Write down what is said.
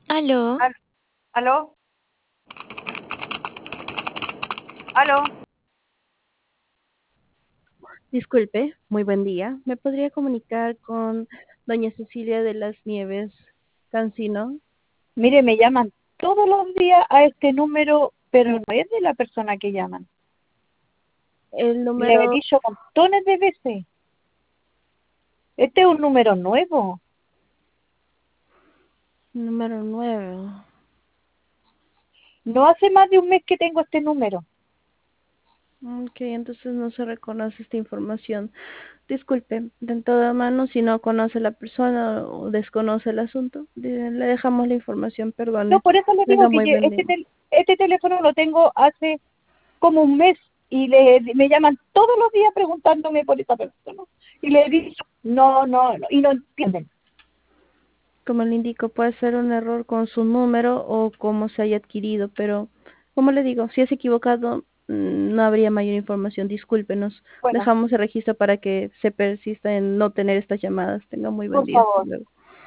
Aló, Al- ¿Aló? ¿Aló? Disculpe, muy buen día. ¿Me podría comunicar con doña Cecilia de las Nieves Cancino? Mire, me llaman todos los días a este número, pero no es de la persona que llaman. El Le he número dicho montones de veces. Este es un número nuevo. número 9. No hace más de un mes que tengo este número. Ok, entonces no se reconoce esta información. Disculpe, de toda mano, si no conoce la persona o desconoce el asunto, le dejamos la información, No, perdone. por eso le digo Tenga que muy buen día. este teléfono lo tengo hace como un mes y me llaman todos los días preguntándome por esta persona. Y le he dicho, no, y no entienden. Como le indico, puede ser un error con su número o cómo se haya adquirido, pero como le digo, si es equivocado, no habría mayor información. Discúlpenos. Bueno, Dejamos el registro para que se persista en no tener estas llamadas. Tenga muy buen por día. Hasta favor. luego.